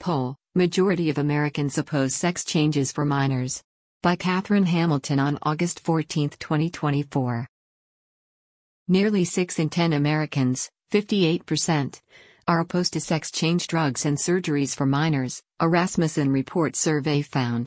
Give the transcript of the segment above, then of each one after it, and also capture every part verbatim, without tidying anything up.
Poll: Majority of Americans oppose sex changes for minors. By Catherine Hamilton on August fourteenth, twenty twenty-four. Nearly six in ten Americans, fifty-eight percent, are opposed to sex change drugs and surgeries for minors, a Rasmussen report survey found.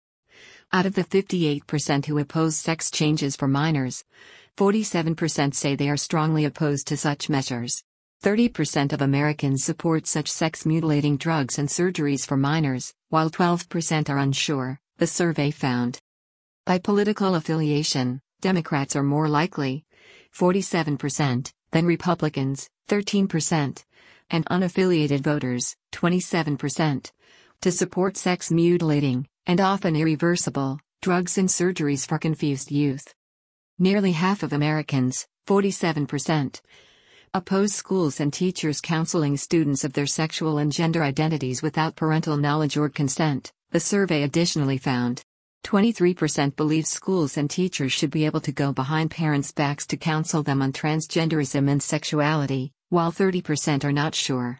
Out of the fifty-eight percent who oppose sex changes for minors, forty-seven percent say they are strongly opposed to such measures. thirty percent of Americans support such sex-mutilating drugs and surgeries for minors, while twelve percent are unsure, the survey found. By political affiliation, Democrats are more likely, forty-seven percent, than Republicans, thirteen percent, and unaffiliated voters, twenty-seven percent, to support sex-mutilating, and often irreversible, drugs and surgeries for confused youth. Nearly half of Americans, forty-seven percent, oppose schools and teachers counseling students of their sexual and gender identities without parental knowledge or consent, the survey additionally found. twenty-three percent believe schools and teachers should be able to go behind parents' backs to counsel them on transgenderism and sexuality, while thirty percent are not sure.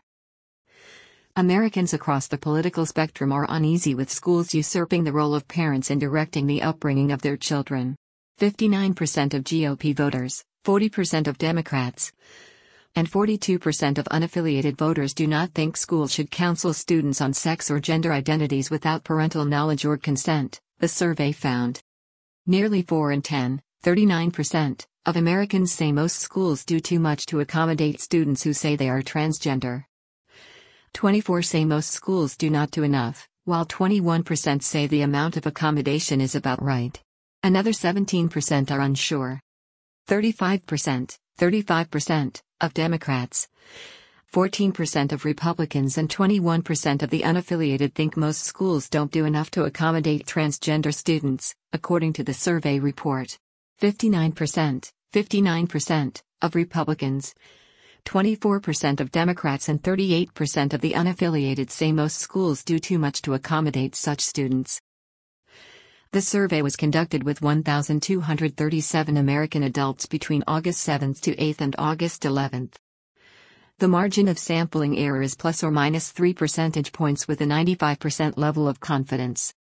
Americans across the political spectrum are uneasy with schools usurping the role of parents in directing the upbringing of their children. fifty-nine percent of G O P voters, forty percent of Democrats, and forty-two percent of unaffiliated voters do not think schools should counsel students on sex or gender identities without parental knowledge or consent, the survey found. Nearly four in ten, thirty-nine percent, of Americans say most schools do too much to accommodate students who say they are transgender. twenty-four say most schools do not do enough, while twenty-one percent say the amount of accommodation is about right. Another seventeen percent are unsure. thirty-five percent, thirty-five percent, of Democrats, fourteen percent of Republicans and twenty-one percent of the unaffiliated think most schools don't do enough to accommodate transgender students, according to the survey report. fifty-nine percent, fifty-nine percent, of Republicans, twenty-four percent of Democrats and thirty-eight percent of the unaffiliated say most schools do too much to accommodate such students. The survey was conducted with one thousand two hundred thirty-seven American adults between August seventh to eighth and August eleventh. The margin of sampling error is plus or minus three percentage points with a ninety-five percent level of confidence.